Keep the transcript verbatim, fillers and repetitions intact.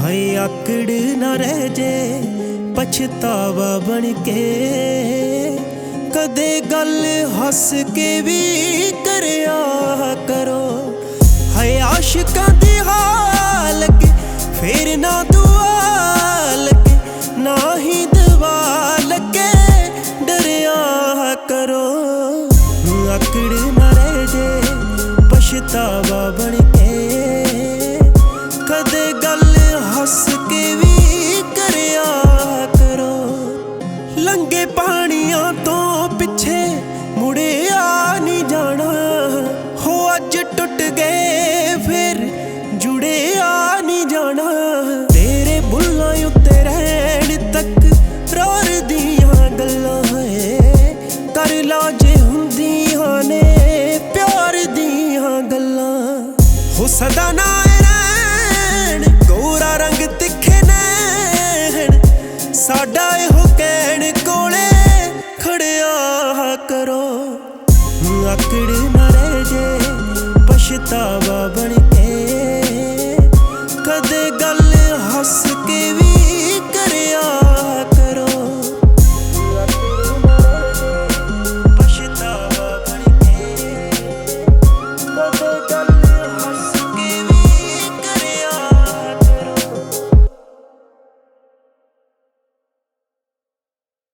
हाय आकड़ ना रह जे पछतावा बन के, कदे गल हस के भी करया करो। हाय आशिकां दी हाल के फिर ना दुआ लगे, ना ही दवा लगे डरया करो। आकड़ ना रह जे पछतावा बन के, कदे गल हस के भी करया करो। लंगे पानियां तो पिछे मुड़े आ नहीं जाना, हो अज टुट गए फिर जुड़े आ नहीं जाना। तेरे बुल्लां उत्ते रहन तक रार दियां गल्लां है, कर ला जे हुंदियां ने प्यार दियां गल्लां। हो सदा ना गोरा रंग तिखे नैन, साडा इहो कहण कोले खड़िया करो। आकड़ ना रह जे पछतावा बन के, कदे गल